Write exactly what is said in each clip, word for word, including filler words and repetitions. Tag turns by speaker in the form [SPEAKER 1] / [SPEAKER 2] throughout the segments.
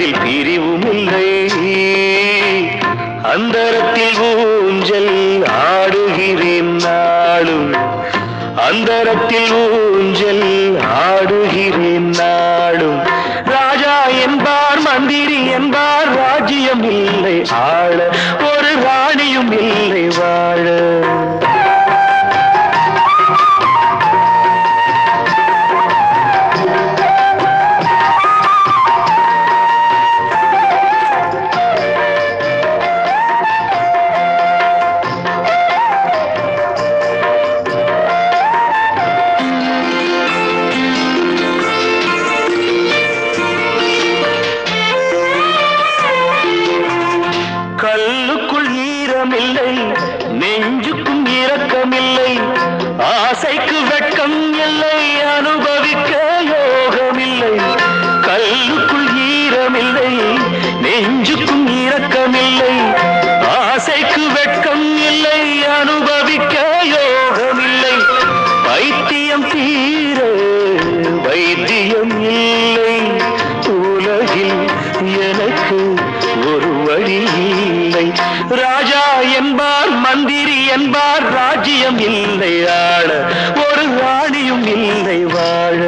[SPEAKER 1] அதில் பிரிவும் இல்லை. அந்தரத்தில் ஊஞ்சல் ஆடுகிறேன் நாளும், அந்தரத்தில் ஊஞ்சல் ஆடுகிறேன் நாளும். ராஜா என்பார் மந்திரி என்பார் ராஜ்யம் இல்லை ஆள, ஒரு ராணியும் இல்லை வாழ. கல்லுக்குள் ஈரமில்லை, நெஞ்சுக்கும் இரக்கமில்லை, ஆசைக்கு வெட்கம் இல்லை, அனுபவிக்க யோகமில்லை. கல்லுக்குள் ஈரமில்லை, நெஞ்சுக்கும் இரக்கமில்லை, ஆசைக்கு வெட்கம் இல்லை, அனுபவிக்க யோகமில்லை. பைத்தியம் தீர வைத்தியம் இல்லை, உலகில் எனக்கு ஒரு வழி இல்லை. ராஜா என்பார் மந்திரி என்பார் ராஜ்யம் இல்லை ஆள, ஒரு ராணியும் இல்லை வாழ.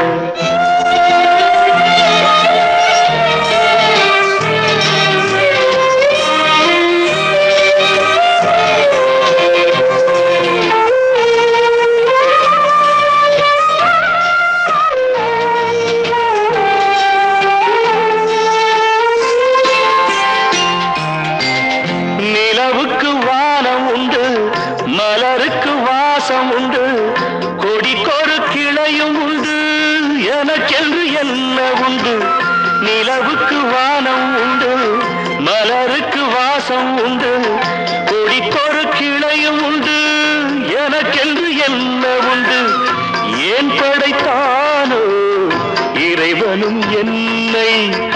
[SPEAKER 1] நிலவுக்கு வானம் உண்டு, மலருக்கு வாசம் உண்டு, கொடிக்கொரு கிளையும் உண்டு, எனக்கென்று என்ன உண்டு. நிலவுக்கு வானம் உண்டு, மலருக்கு வாசம் உண்டு, கொடிக்கொரு கிளையும் உண்டு, எனக்கென்று என்ன உண்டு. ஏன் படைத்தானோ இறைவனும் என்னை